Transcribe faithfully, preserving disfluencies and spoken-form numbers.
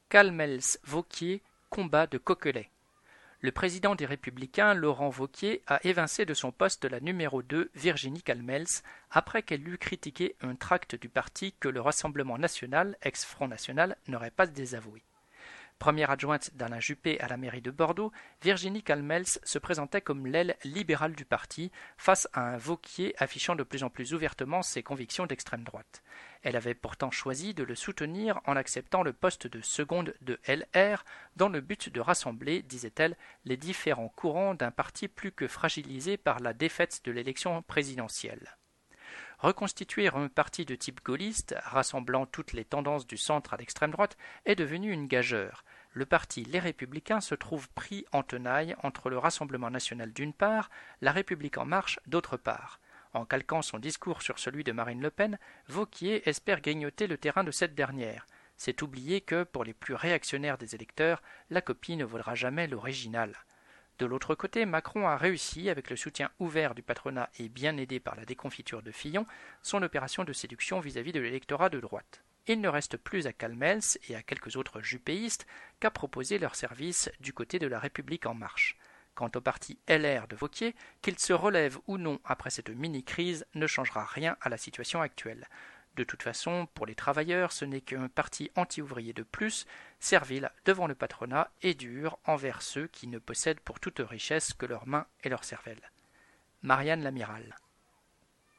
Calmels-Vauquier, combat de Coquelets. Le président des Républicains, Laurent Wauquiez, a évincé de son poste la numéro deux, Virginie Calmels, après qu'elle eut critiqué un tract du parti que le Rassemblement national, ex-Front national, n'aurait pas désavoué. Première adjointe d'Alain Juppé à la mairie de Bordeaux, Virginie Calmels se présentait comme l'aile libérale du parti face à un Wauquiez affichant de plus en plus ouvertement ses convictions d'extrême droite. Elle avait pourtant choisi de le soutenir en acceptant le poste de seconde de L R dans le but de rassembler, disait-elle, les différents courants d'un parti plus que fragilisé par la défaite de l'élection présidentielle. Reconstituer un parti de type gaulliste, rassemblant toutes les tendances du centre à l'extrême droite, est devenu une gageure. Le parti Les Républicains se trouve pris en tenaille entre le Rassemblement national d'une part, La République en marche d'autre part. En calquant son discours sur celui de Marine Le Pen, Wauquiez espère grignoter le terrain de cette dernière. C'est oublier que, pour les plus réactionnaires des électeurs, la copie ne vaudra jamais l'original. De l'autre côté, Macron a réussi, avec le soutien ouvert du patronat et bien aidé par la déconfiture de Fillon, son opération de séduction vis-à-vis de l'électorat de droite. Il ne reste plus à Calmels et à quelques autres juppéistes qu'à proposer leurs services du côté de la République en marche. Quant au parti L R de Wauquiez, qu'il se relève ou non après cette mini-crise ne changera rien à la situation actuelle. De toute façon, pour les travailleurs, ce n'est qu'un parti anti-ouvrier de plus, servile devant le patronat et dur envers ceux qui ne possèdent pour toute richesse que leurs mains et leur cervelle. Marianne Lamiral.